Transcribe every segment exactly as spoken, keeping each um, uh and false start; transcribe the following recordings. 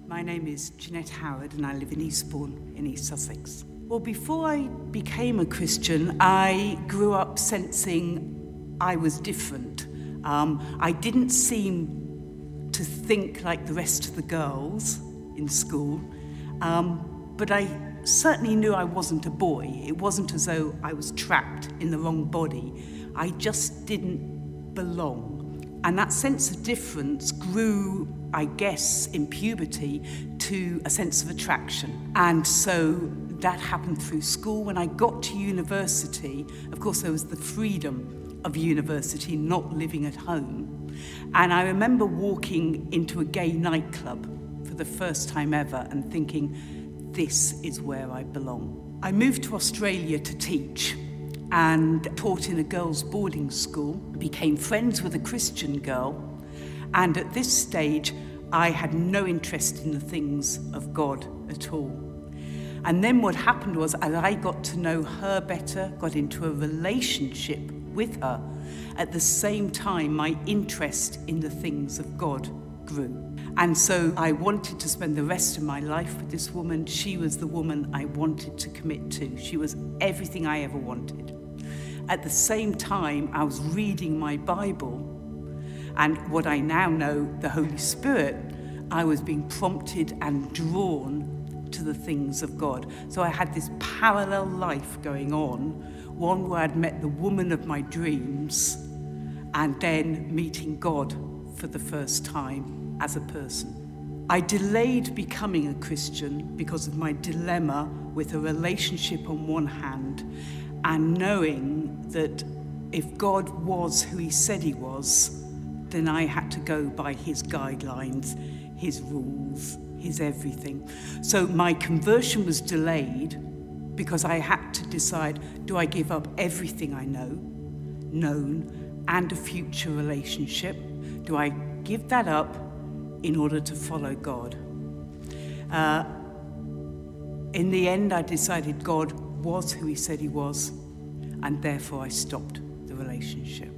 My name is Jeanette Howard and I live in Eastbourne in East Sussex. Well, before I became a Christian, I grew up sensing I was different. Um, I didn't seem to think like the rest of the girls in school, um, but I certainly knew I wasn't a boy. It wasn't as though I was trapped in the wrong body. I just didn't belong. And that sense of difference grew, I guess, in puberty to a sense of attraction. And so that happened through school. When I got to university, of course, there was the freedom of university, not living at home. And I remember walking into a gay nightclub for the first time ever and thinking, this is where I belong. I moved to Australia to teach and taught in a girls' boarding school, became friends with a Christian girl, and at this stage I had no interest in the things of God at all. And then what happened was, as I got to know her better, got into a relationship with her, at the same time my interest in the things of God grew. And so I wanted to spend the rest of my life with this woman. She was the woman I wanted to commit to. She was everything I ever wanted. At the same time, I was reading my Bible, and what I now know, the Holy Spirit, I was being prompted and drawn to the things of God. So I had this parallel life going on, one where I'd met the woman of my dreams, and then meeting God for the first time as a person. I delayed becoming a Christian because of my dilemma with a relationship on one hand and knowing that if God was who he said he was, then I had to go by his guidelines, his rules, his everything. So my conversion was delayed because I had to decide, do I give up everything I know, known, and a future relationship? Do I give that up in order to follow God? Uh, in the end, I decided God was who he said he was, and therefore I stopped the relationship.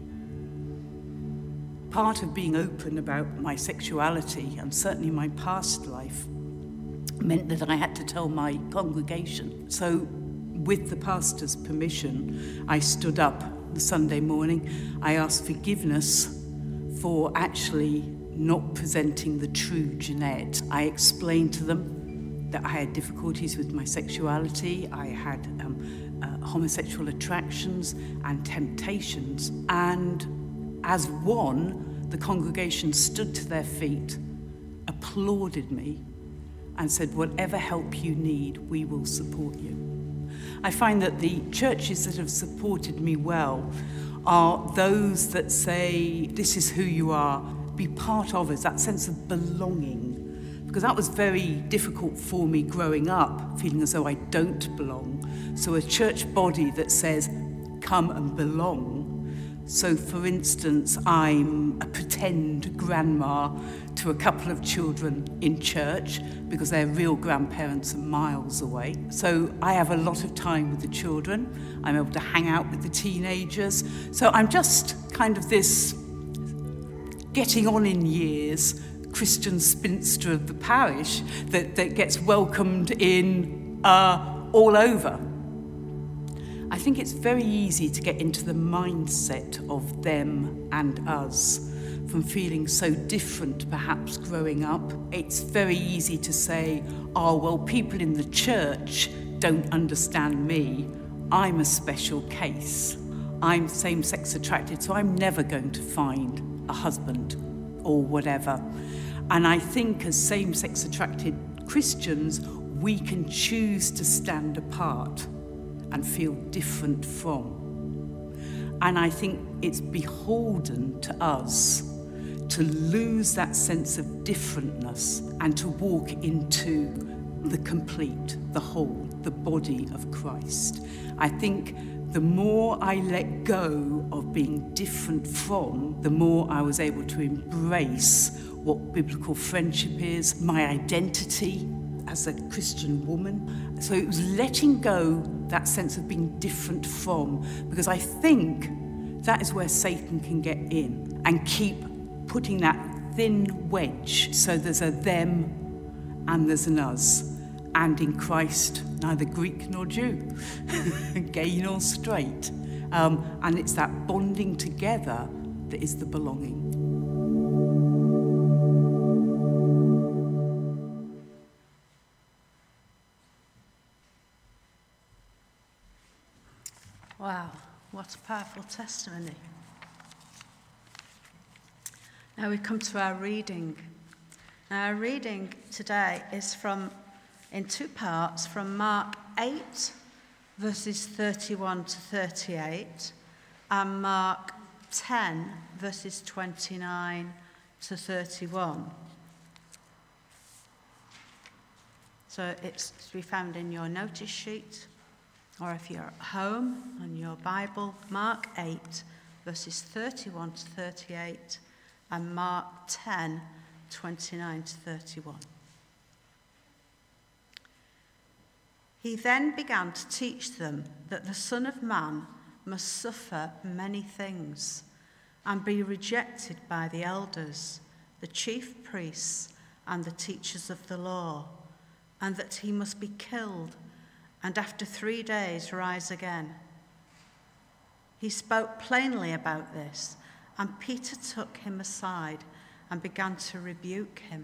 Part of being open about my sexuality, and certainly my past life, meant that I had to tell my congregation. So with the pastor's permission, I stood up the Sunday morning. I asked forgiveness for actually not presenting the true Jeanette. I explained to them that I had difficulties with my sexuality. I had um, uh, homosexual attractions and temptations. And as one, the congregation stood to their feet, applauded me, and said, whatever help you need, we will support you. I find that the churches that have supported me well are those that say, this is who you are, be part of us, that sense of belonging. Because that was very difficult for me growing up, feeling as though I don't belong. So a church body that says, come and belong. So for instance, I'm a pretend grandma to a couple of children in church because their real grandparents are miles away. So I have a lot of time with the children. I'm able to hang out with the teenagers. So I'm just kind of this getting on in years Christian spinster of the parish that, that gets welcomed in uh, all over. I think it's very easy to get into the mindset of them and us, from feeling so different perhaps growing up. It's very easy to say, oh, well, people in the church don't understand me. I'm a special case. I'm same-sex attracted, so I'm never going to find a husband or whatever. And I think as same-sex attracted Christians, we can choose to stand apart and feel different from. And I think it's beholden to us to lose that sense of differentness and to walk into the complete, the whole, the body of Christ. I think the more I let go of being different from, the more I was able to embrace what biblical friendship is, my identity as a Christian woman. So it was letting go that sense of being different from, because I think that is where Satan can get in and keep putting that thin wedge, so there's a them and there's an us. And in Christ, neither Greek nor Jew, gay nor straight. Um, and it's that bonding together that is the belonging. Wow, what a powerful testimony. Now we come to our reading. Now our reading today is from, in two parts, from Mark eight, verses thirty-one to thirty-eight, and Mark ten, verses twenty-nine to thirty-one. So it's to be found in your notice sheet, or if you're at home on your Bible, Mark eight, verses thirty-one to thirty-eight, and Mark ten, twenty-nine to thirty-one. He then began to teach them that the Son of Man must suffer many things and be rejected by the elders, the chief priests, and the teachers of the law, and that he must be killed and after three days rise again. He spoke plainly about this, and Peter took him aside and began to rebuke him.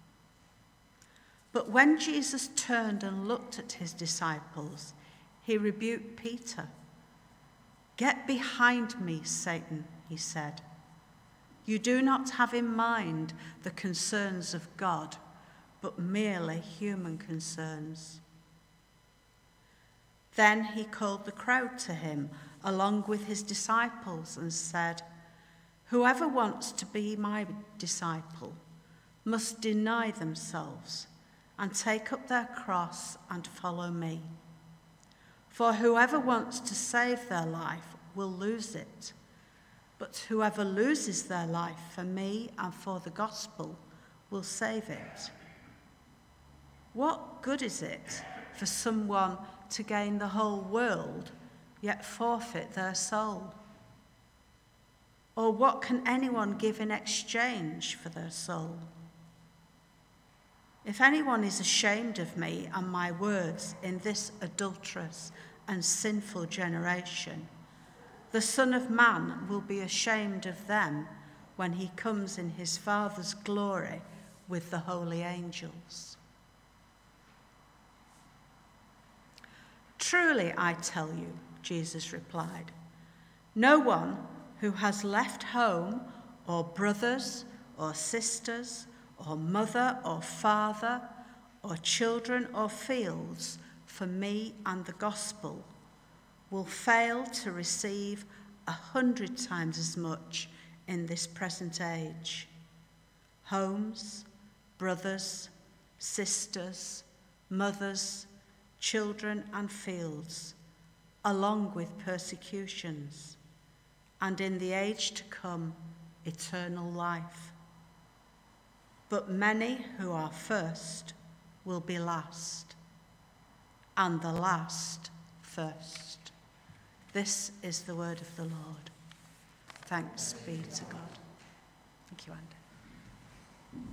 But when Jesus turned and looked at his disciples, he rebuked Peter. "Get behind me, Satan," he said. "You do not have in mind the concerns of God, but merely human concerns." Then he called the crowd to him along with his disciples and said, "Whoever wants to be my disciple must deny themselves and take up their cross and follow me. For whoever wants to save their life will lose it, but whoever loses their life for me and for the gospel will save it. What good is it for someone to gain the whole world, yet forfeit their soul? Or what can anyone give in exchange for their soul? If anyone is ashamed of me and my words in this adulterous and sinful generation, the Son of Man will be ashamed of them when he comes in his Father's glory with the holy angels. Truly, I tell you," Jesus replied, "no one who has left home or brothers or sisters or mother or father or children or fields for me and the gospel will fail to receive a hundred times as much in this present age: homes, brothers, sisters, mothers, children and fields, along with persecutions, and in the age to come, eternal life. But many who are first will be last, and the last first." This is the word of the Lord. Thanks be to God. Thank you, Andy.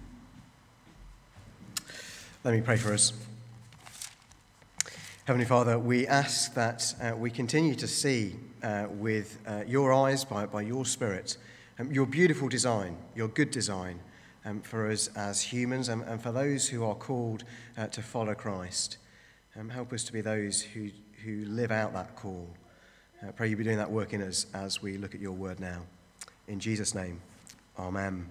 Let me pray for us. Heavenly Father, we ask that uh, we continue to see uh, with uh, your eyes, by, by your Spirit, um, your beautiful design, your good design um, for us as humans and, and for those who are called uh, to follow Christ. Um, help us to be those who, who live out that call. I pray you be doing that work in us as we look at your word now. In Jesus' name, amen.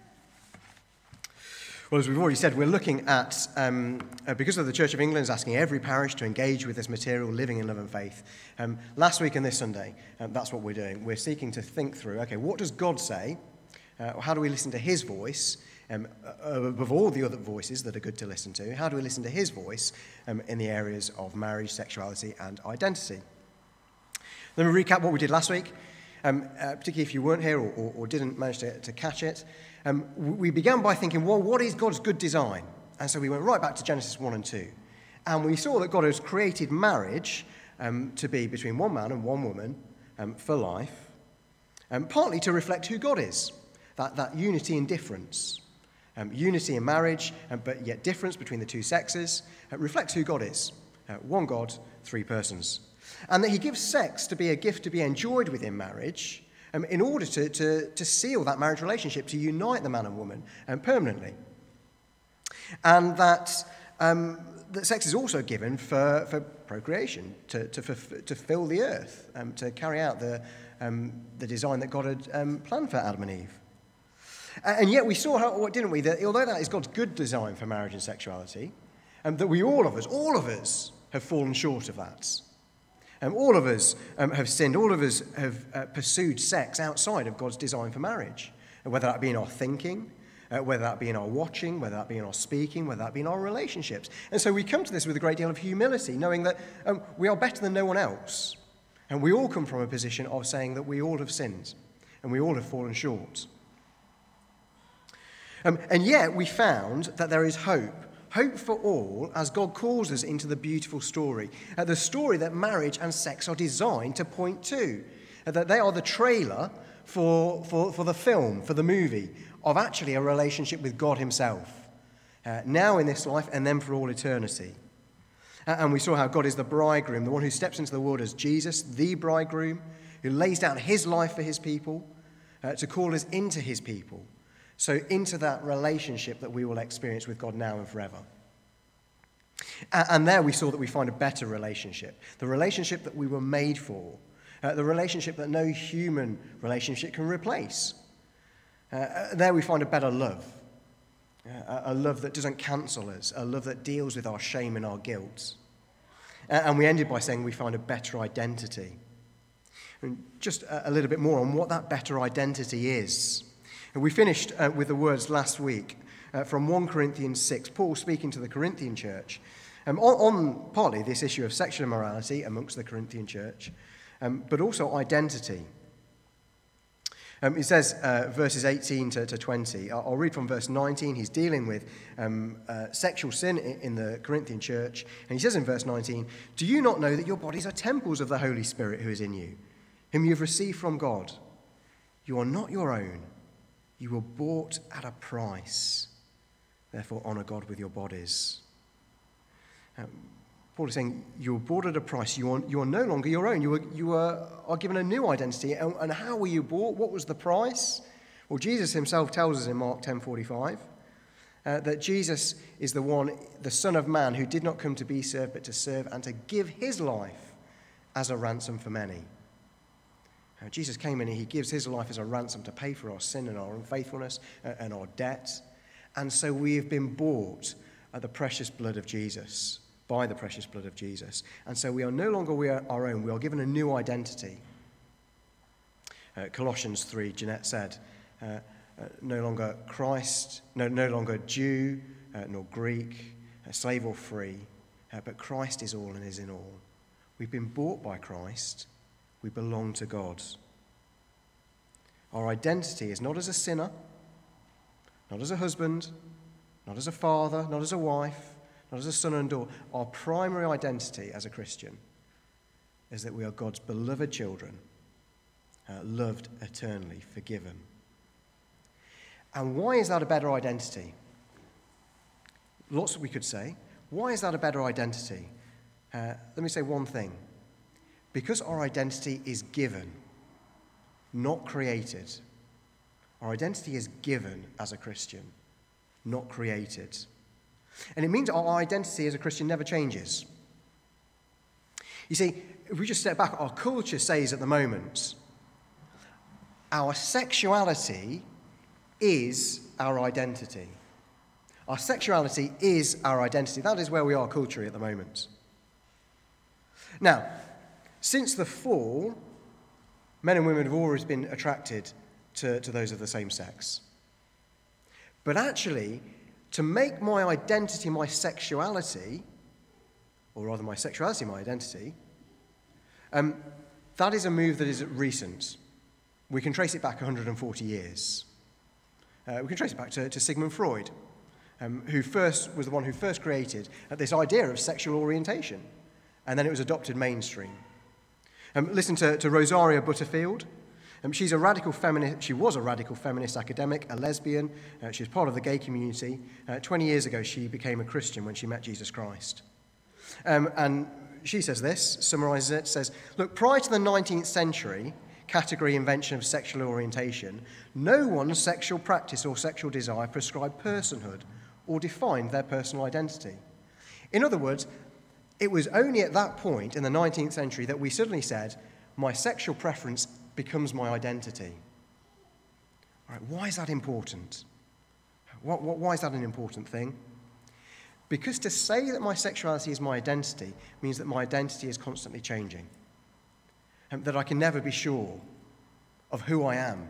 Well, as we've already said, we're looking at, um, uh, because of the Church of England is asking every parish to engage with this material, living in love and faith. Um, last week and this Sunday, um, that's what we're doing. We're seeking to think through, okay, what does God say? Uh, how do we listen to his voice um, uh, above all the other voices that are good to listen to? How do we listen to his voice um, in the areas of marriage, sexuality and identity? Let me recap what we did last week, um, uh, particularly if you weren't here or, or, or didn't manage to, to catch it. Um, we began by thinking, well, what is God's good design? And so we went right back to Genesis one and two. And we saw that God has created marriage um, to be between one man and one woman um, for life, um, partly to reflect who God is, that, that unity in difference. Um, unity in marriage, um, but yet difference between the two sexes, uh, reflects who God is. Uh, one God, three persons. And that he gives sex to be a gift to be enjoyed within marriage um, in order to, to, to seal that marriage relationship, to unite the man and woman um, permanently. And that, um, that sex is also given for, for procreation, to, to, for, to fill the earth, um, to carry out the, um, the design that God had um, planned for Adam and Eve. And yet we saw, how, didn't we, that although that is God's good design for marriage and sexuality, um, that we all of us, all of us have fallen short of that. Um, all of us um, have sinned. All of us have uh, pursued sex outside of God's design for marriage, and whether that be in our thinking, uh, whether that be in our watching, whether that be in our speaking, whether that be in our relationships. And so we come to this with a great deal of humility, knowing that um, we are better than no one else. And we all come from a position of saying that we all have sinned, and we all have fallen short. Um, and yet we found that there is hope. Hope for all as God calls us into the beautiful story. Uh, the story that marriage and sex are designed to point to. Uh, that they are the trailer for, for, for the film, for the movie, of actually a relationship with God himself. Uh, now in this life and then for all eternity. Uh, and we saw how God is the bridegroom, the one who steps into the world as Jesus, the bridegroom, who lays down his life for his people, uh, to call us into his people. So into that relationship that we will experience with God now and forever. And there we saw that we find a better relationship. The relationship that we were made for. Uh, the relationship that no human relationship can replace. Uh, there we find a better love. Uh, a love that doesn't cancel us. A love that deals with our shame and our guilt. Uh, and we ended by saying we find a better identity. And just a, a little bit more on what that better identity is. And we finished uh, with the words last week uh, from First Corinthians six, Paul speaking to the Corinthian church, um, on, on partly this issue of sexual immorality amongst the Corinthian church, um, but also identity. Um, he says, uh, verses eighteen to, to twenty, I'll, I'll read from verse nineteen, he's dealing with um, uh, sexual sin in, in the Corinthian church, and he says in verse nineteen, "Do you not know that your bodies are temples of the Holy Spirit who is in you, whom you have received from God? You are not your own. You were bought at a price. Therefore, honor God with your bodies." Um, Paul is saying, you were bought at a price. You are, you are no longer your own. You, were, you are, are given a new identity. And, and how were you bought? What was the price? Well, Jesus himself tells us in Mark ten forty-five uh, that Jesus is the one, the Son of Man, who did not come to be served, but to serve and to give his life as a ransom for many. Uh, Jesus came in and he gives his life as a ransom to pay for our sin and our unfaithfulness uh, and our debt. And so we have been bought at the precious blood of Jesus, by the precious blood of Jesus. And so we are no longer we are our own. We are given a new identity. Uh, Colossians three, Jeanette said, uh, uh, no longer Christ, no, no longer Jew, uh, nor Greek, uh, slave or free, uh, but Christ is all and is in all. We've been bought by Christ. We belong to God. Our identity is not as a sinner, not as a husband, not as a father, not as a wife, not as a son and daughter. Our primary identity as a Christian is that we are God's beloved children, uh, loved eternally, forgiven. And why is that a better identity? Lots we could say. Why is that a better identity? Uh, let me say one thing. Because our identity is given, not created. Our identity is given as a Christian, not created. And it means our identity as a Christian never changes. You see, if we just step back, our culture says at the moment, our sexuality is our identity. Our sexuality is our identity. That is where we are culturally at the moment. Now, since the fall, men and women have always been attracted to, to those of the same sex. But actually, to make my identity my sexuality, or rather my sexuality my identity, um, that is a move that is recent. We can trace it back one hundred forty years. Uh, we can trace it back to, to Sigmund Freud, um, who first was the one who first created uh, this idea of sexual orientation, and then it was adopted mainstream. Um, listen to, to Rosaria Butterfield. Um, she's a radical feminist. She was a radical feminist academic, a lesbian. Uh, she was part of the gay community. Uh, twenty years ago, she became a Christian when she met Jesus Christ. Um, and she says this, summarizes it, says, look, prior to the nineteenth century category invention of sexual orientation, no one's sexual practice or sexual desire prescribed personhood or defined their personal identity. In other words, it was only at that point in the nineteenth century that we suddenly said, my sexual preference becomes my identity. All right, why is that important? What, what, why is that an important thing? Because to say that my sexuality is my identity means that my identity is constantly changing, and that I can never be sure of who I am.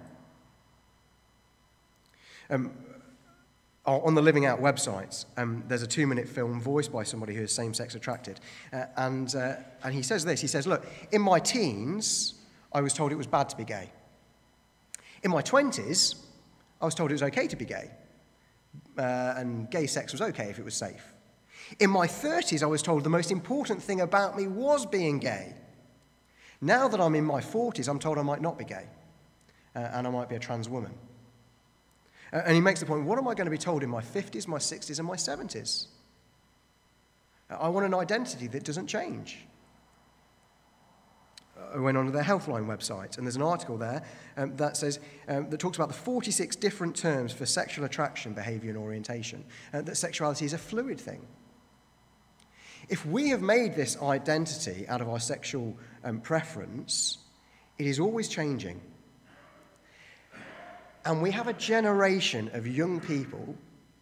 Um, on the Living Out website, um, there's a two-minute film voiced by somebody who is same-sex attracted, uh, and, uh, and he says this, he says, look, in my teens, I was told it was bad to be gay. In my twenties, I was told it was okay to be gay, uh, and gay sex was okay if it was safe. In my thirties, I was told the most important thing about me was being gay. Now that I'm in my forties, I'm told I might not be gay, uh, and I might be a trans woman. Uh, and he makes the point, what am I going to be told in my fifties, my sixties, and my seventies? Uh, I want an identity that doesn't change. I went onto their Healthline website, and there's an article there um, that says um, that talks about the forty-six different terms for sexual attraction, behaviour, and orientation. Uh, that sexuality is a fluid thing. If we have made this identity out of our sexual um, preference, it is always changing. And we have a generation of young people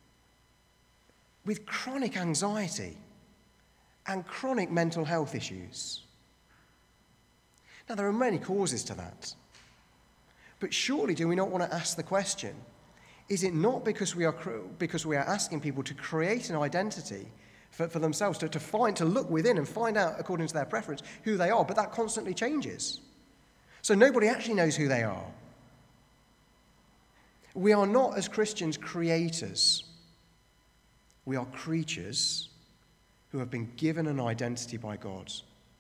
with chronic anxiety and chronic mental health issues. Now, there are many causes to that. But surely do we not want to ask the question, is it not because we are, because we are asking people to create an identity for, for themselves, to, to find, to look within and find out, according to their preference, who they are, but that constantly changes. So nobody actually knows who they are. We are not, as Christians, creators. We are creatures who have been given an identity by God.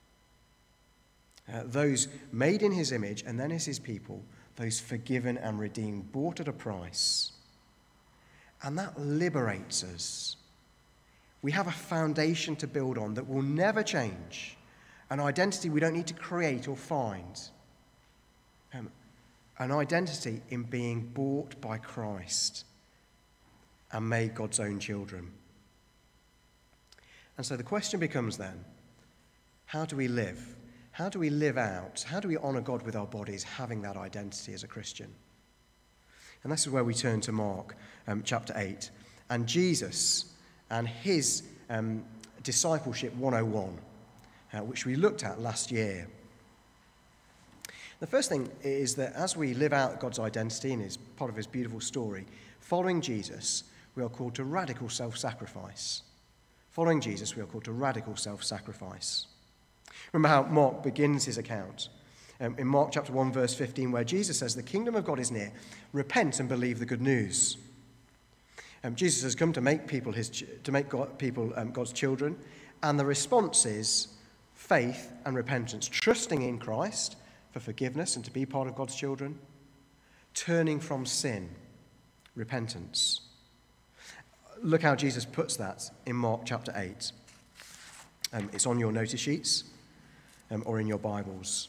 Uh, those made in his image and then as his people, those forgiven and redeemed, bought at a price. And that liberates us. We have a foundation to build on that will never change, an identity we don't need to create or find, um, an identity in being bought by Christ and made God's own children. And so the question becomes then, how do we live? How do we live out? How do we honour God with our bodies, having that identity as a Christian? And this is where we turn to Mark um, chapter eight, and Jesus and his um, discipleship one oh one, uh, which we looked at last year. The first thing is that as we live out God's identity and is part of his beautiful story, following Jesus, we are called to radical self-sacrifice. Following Jesus, we are called to radical self-sacrifice. Remember how Mark begins his account. Um, in Mark chapter one, verse fifteen, where Jesus says, the kingdom of God is near. Repent and believe the good news. Um, Jesus has come to make people his to make God, people um, God's children, and the response is faith and repentance, trusting in Christ for forgiveness and to be part of God's children, turning from sin, repentance. Look how Jesus puts that in Mark chapter eight. Um, it's on your notice sheets um, or in your Bibles.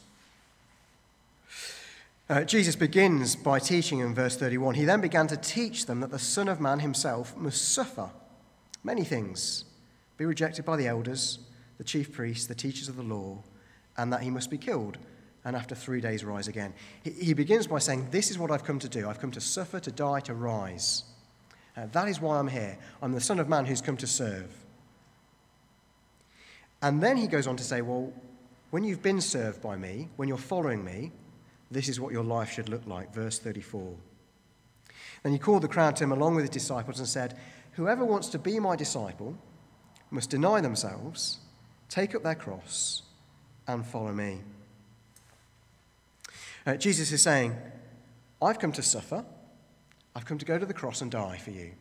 Uh, Jesus begins by teaching in verse thirty-one. He then began to teach them that the Son of Man himself must suffer many things, be rejected by the elders, the chief priests, the teachers of the law, and that he must be killed, and after three days rise again. He, he begins by saying, this is what I've come to do. I've come to suffer, to die, to rise. Uh, that is why I'm here. I'm the Son of Man who's come to serve. And then he goes on to say, well, when you've been served by me, when you're following me, this is what your life should look like, verse thirty-four. Then he called the crowd to him along with his disciples and said, whoever wants to be my disciple must deny themselves, take up their cross, and follow me. Uh, Jesus is saying, I've come to suffer. I've come to go to the cross and die for you.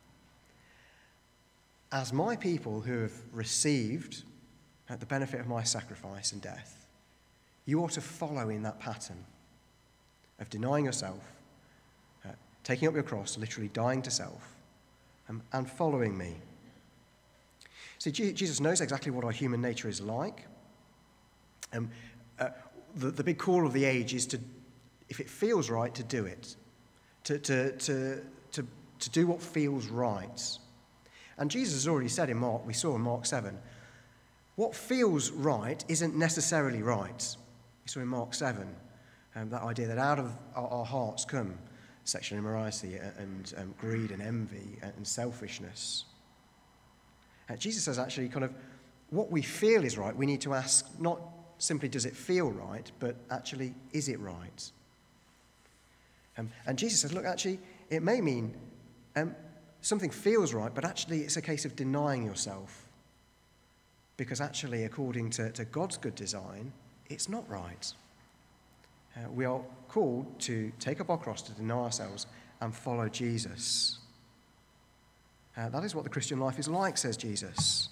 As my people who have received uh, the benefit of my sacrifice and death, you ought to follow in that pattern. of denying yourself, uh, taking up your cross, literally dying to self, um, and following me. See, G- Jesus knows exactly what our human nature is like. Um, uh, the, the big call of the age is to, if it feels right, to do it, to, to, to, to, to do what feels right. And Jesus has already said in Mark, we saw in Mark seven, what feels right isn't necessarily right. We saw in Mark seven, um, that idea that out of our, our hearts come sexual immorality and, and um, greed and envy and, and selfishness. Uh, Jesus says actually kind of what we feel is right, we need to ask not simply does it feel right, but actually is it right? Um, and Jesus says, look, actually it may mean um, something feels right, but actually it's a case of denying yourself. Because actually, according to, to God's good design, it's not right. Uh, we are called to take up our cross, to deny ourselves, and follow Jesus. Uh, that is what the Christian life is like, says Jesus.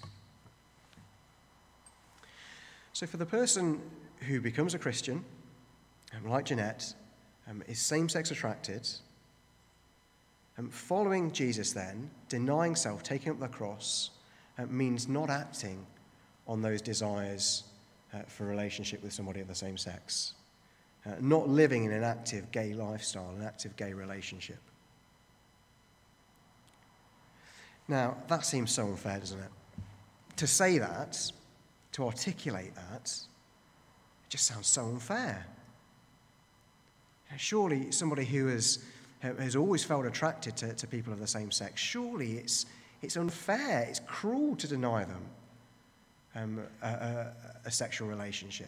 So for the person who becomes a Christian, um, like Jeanette, um, is same-sex attracted, um, following Jesus then, denying self, taking up the cross, uh, means not acting on those desires uh, for a relationship with somebody of the same sex. Uh, not living in an active gay lifestyle, an active gay relationship. Now, that seems so unfair, doesn't it? To say that, to articulate that, it just sounds so unfair. Surely somebody who has, has always felt attracted to, to people of the same sex, surely it's, it's unfair, it's cruel to deny them Um, a, a, a sexual relationship.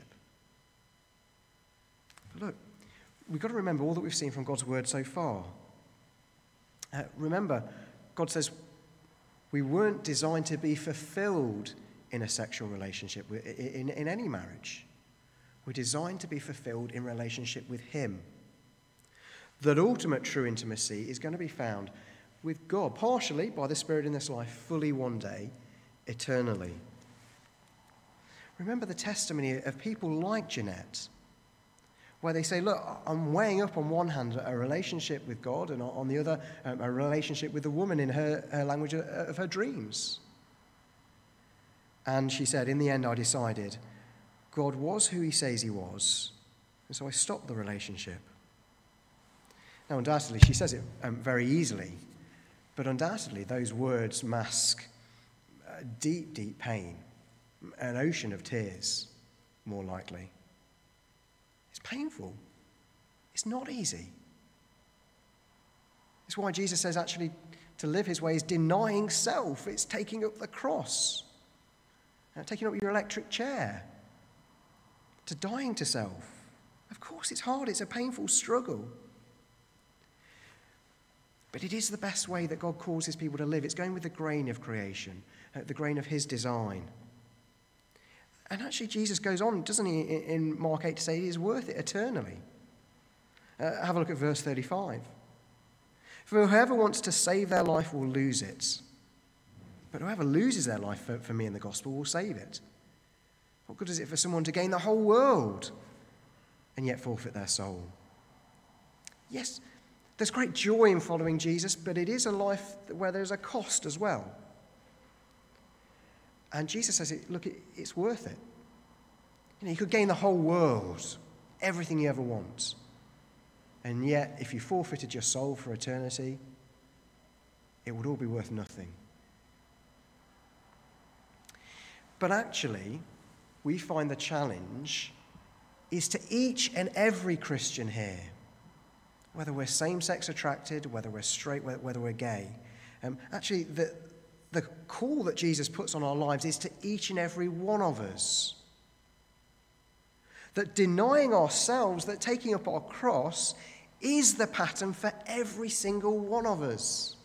But look, we've got to remember all that we've seen from God's word so far. Uh, remember, God says we weren't designed to be fulfilled in a sexual relationship, in, in any marriage. We're designed to be fulfilled in relationship with him. That ultimate true intimacy is going to be found with God, partially by the Spirit in this life, fully one day, eternally. Remember the testimony of people like Jeanette, where they say, look, I'm weighing up on one hand a relationship with God and on the other um, a relationship with the woman in her, her language of her dreams. And she said, in the end I decided God was who he says he was, and so I stopped the relationship. Now undoubtedly she says it um, very easily, but undoubtedly those words mask uh, deep, deep pain. An ocean of tears, more likely. It's painful. It's not easy. It's why Jesus says actually to live his way is denying self. It's taking up the cross, uh, taking up your electric chair, to dying to self. Of course it's hard. It's a painful struggle. But it is the best way that God calls his people to live. It's going with the grain of creation, uh, the grain of his design. And actually Jesus goes on, doesn't he, in Mark eight to say it is worth it eternally. Uh, have a look at verse thirty-five. For whoever wants to save their life will lose it. But whoever loses their life for, for me and the gospel will save it. What good is it for someone to gain the whole world and yet forfeit their soul? Yes, there's great joy in following Jesus, but it is a life where there's a cost as well. And Jesus says, look, it's worth it. You know, you could gain the whole world, everything you ever want. And yet, if you forfeited your soul for eternity, it would all be worth nothing. But actually, we find the challenge is to each and every Christian here, whether we're same-sex attracted, whether we're straight, whether we're gay, um, actually, the The call that Jesus puts on our lives is to each and every one of us. That denying ourselves, that taking up our cross, is the pattern for every single one of us.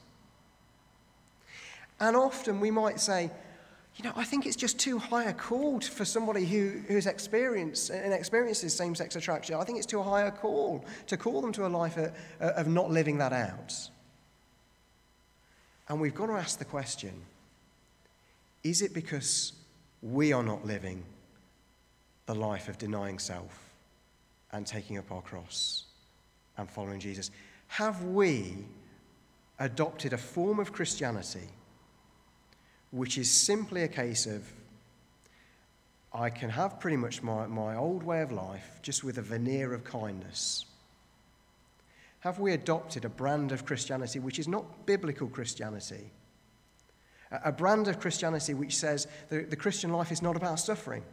And often we might say, you know, I think it's just too high a call for somebody who, who's experienced and experiences same-sex attraction. I think it's too high a call to call them to a life of, of not living that out. And we've got to ask the question, is it because we are not living the life of denying self and taking up our cross? and following Jesus? Have we adopted a form of Christianity which is simply a case of, I can have pretty much my, my old way of life just with a veneer of kindness? Have we adopted a brand of Christianity which is not biblical Christianity? A, a brand of Christianity which says the, the Christian life is not about suffering.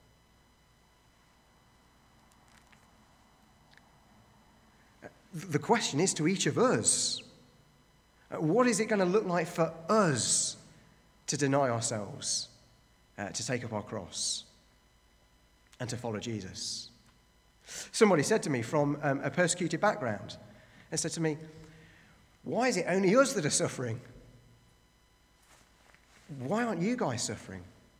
The question is to each of us, what is it going to look like for us to deny ourselves, uh, to take up our cross, and to follow Jesus? Somebody said to me from um, a persecuted background, they said to me, why is it only us that are suffering? Why aren't you guys suffering?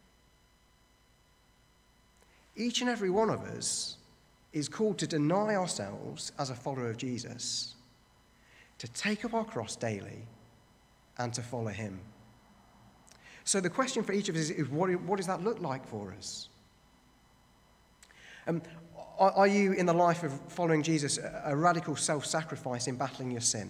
Each and every one of us is called to deny ourselves as a follower of Jesus, to take up our cross daily and to follow him. So the question for each of us is, what, what does that look like for us? Um, are, are you, in the life of following Jesus, a, a radical self-sacrifice in battling your sin?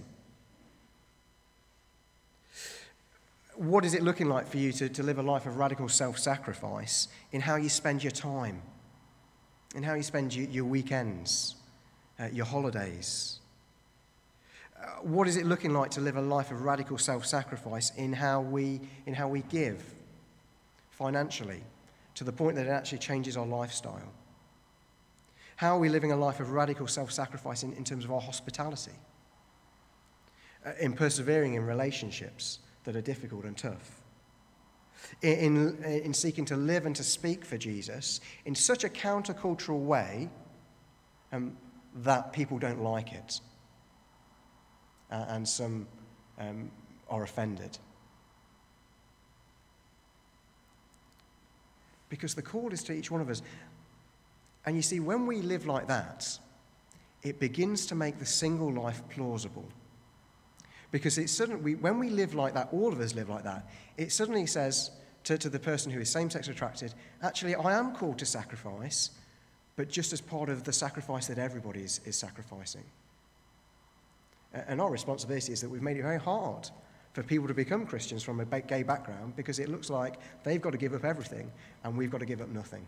What is it looking like for you to, to live a life of radical self-sacrifice in how you spend your time, in how you spend your, your weekends, uh, your holidays? Uh, what is it looking like to live a life of radical self-sacrifice in how we in how we give financially, to the point that it actually changes our lifestyle? How are we living a life of radical self-sacrifice in, in terms of our hospitality, uh, in persevering in relationships that are difficult and tough, in, in, in seeking to live and to speak for Jesus in such a countercultural way um, that people don't like it, uh, and some um, are offended? Because the call is to each one of us. And you see, when we live like that, it begins to make the single life plausible. Because it suddenly, when we live like that, all of us live like that, it suddenly says to, to the person who is same-sex attracted, actually, I am called to sacrifice, but just as part of the sacrifice that everybody is, is sacrificing. And our responsibility is that we've made it very hard for people to become Christians from a gay background, because it looks like they've got to give up everything and we've got to give up nothing.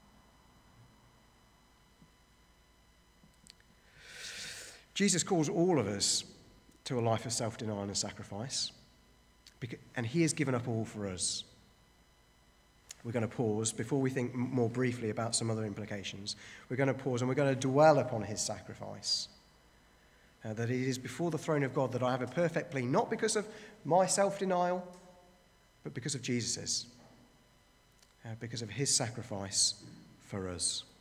Jesus calls all of us to a life of self-denial and sacrifice, and he has given up all for us. We're going to pause before we think more briefly about some other implications. We're going to pause and we're going to dwell upon his sacrifice. Uh, that it is before the throne of God that I have a perfect plea, not because of my self-denial, but because of Jesus's, uh, because of his sacrifice for us.